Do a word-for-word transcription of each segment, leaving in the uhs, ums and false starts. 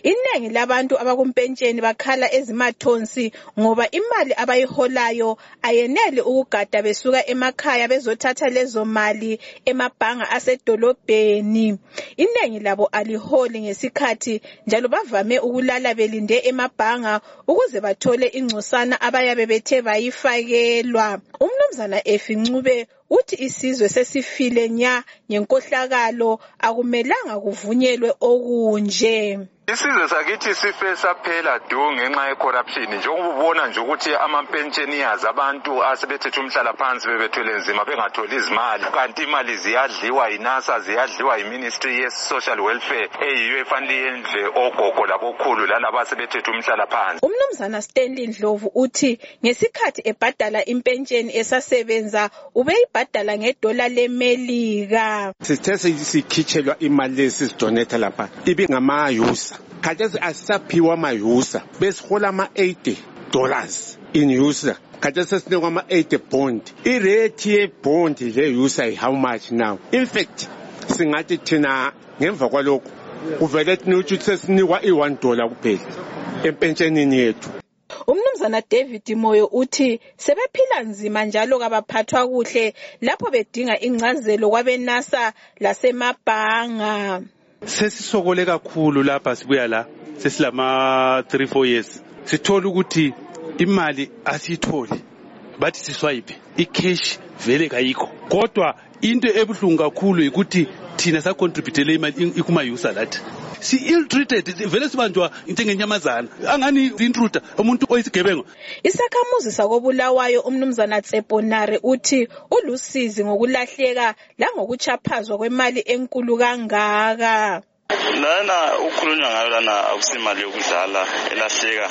Iningi labantu abakumpentsheni bakhala ezimathonsi ngoba imali abayiholayo ayenele ukugada besuka emakhaya bezothatha lezo mali emabhanga asedolobheni. Iningi labo aliholi ngesikhathi njalo bavame ukulala belinde emabhanga ukuze bathole ingcosana abayabe bethe bayifakelwa. Umnumzana Effie Ncube uthi isizwe sesifile nya ngenkohlakalo akumelanga kuvunyelwe okunje. Isizwe sakithi sife saphela du ngenxa ye-corruption njengoba ubona nje ukuthi ama-pensioners abantu asebethethe umhlala phansi bebethwele nzima bengatholi izimali kanti imali ziyadliwa yi-NASA ziyadliwa yi-Ministry ye-Social Welfare eyiyo efanele yendle ogogo labokhulu lalabo asebethethe umhlala phansi. Umnumzana Stanley Ndlovu uthi ngesikhathi ebhadala impentsheni esasebenza ubeyibhadala ngedola leMelika. Sithe sikhitshelwa imali lezi sidonate lapha ibe ngama-user. Khathesi asisaphiwa ama-user besihola ama-eighty dollars in user. Khathesi sesinikwa ama-eighty bond. I-rate ye-bond le-user how much now? In fact, singathi thina ngemva kwalokho kuvele ukuthi sesinikwa i-one dollar kuphela empentshenini yethu. Umnumzana David Moyo uthi sebephila nzima njalo kabaphathwa kuhle lapho bedinga ingcazelo kwabe-NASA lasemabhanga. Sesisokole kakhulu lapha sibuya la sesilama three four years sithola ukuthi imali asiyitholi bathi siswipe i-cash vele kayikho kodwa into ebuhlungu kakhulu ukuthi thina sa contributele imali ikuma-user lathi si ill treated vele sibanjwa into engenyamazana angani intruder umuntu oyisigebengu. Isakhamuzi sakobulawayo umnumzana Tsebonare uthi ulusizi ngokulahleka langokuchaphazwa kwemali enkulu kangaka. Lana ukhulunywa ngayo lana akusimali yokudlala elahleka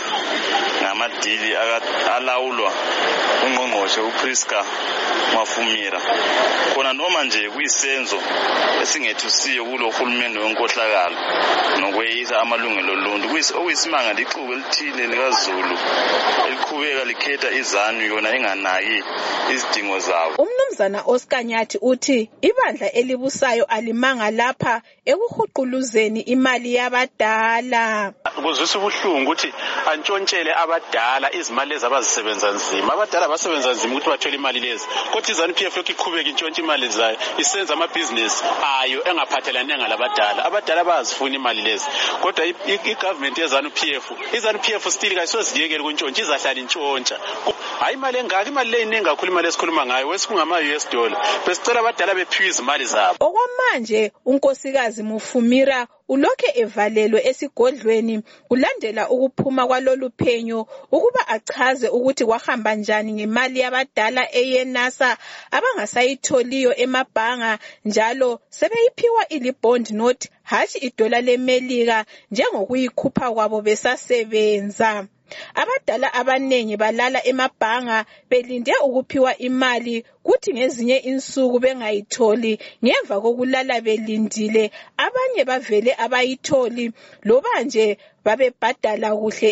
ngamadili alawulwa ungqongqoshe uPriska Mafumira. Khona noma nje kuyisenzo esingethusiyo kulo uhulumeni wenkohlakalo nokweyisa amalungelo oluntu okuyisimanga lixuku elithile likaZulu eliqhubeka likhetha izanu yona enganaki izidingo zabo. Umnumzana Oscar Nyathi uthi ibandla elibusayo alimanga lapha ekuhuquluzeni imali yabadala. Kuzwisa ubuhlungu ukuthi antshontshele abadala izimali ezabazisebenza nzima. Abadala basebenza nzima ukuthi bathole imali lezi. Kodwa izanu P F iqhubeka intshontshe imali zayo isenza amabhizinesi ayo engaphathelane ngalabadala. Abadala bayazifuna imali lezi. Kodwa i-government yezanu P F, izanu P F still kayisoziyekela ukuntshontsha izahlala intshontsha. Hayi imali engaka imali le iningi kakhulu imali esikhuluma ngayo wesingama-U S dollar. Besicela abadala bephiwe izimali zabo. Okwamanje unkosikazi Mufumira ulokhe evalelwe esigodlweni kulandela ukuphuma kwalolu phenyo ukuba achaze ukuthi kwahamba njani ngemali yabadala eyeNASA abangasayitholiyo emabhanga njalo sebeyiphiwa ilibond note hathi idola leMelika njengokuyikhupha kwabo besasebenza. Abadala abanengi balala emabhanga belinde ukuphiwa imali kuthi ngezinye insuku bengayitholi ngemva kokulala belindile abanye bavele abayitholi loba nje babebhadala kuhle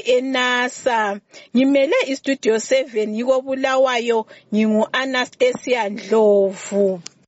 eNASA. Ngimele istudio seven yiko Bulawayo ngingu Anastasia Ndlovu.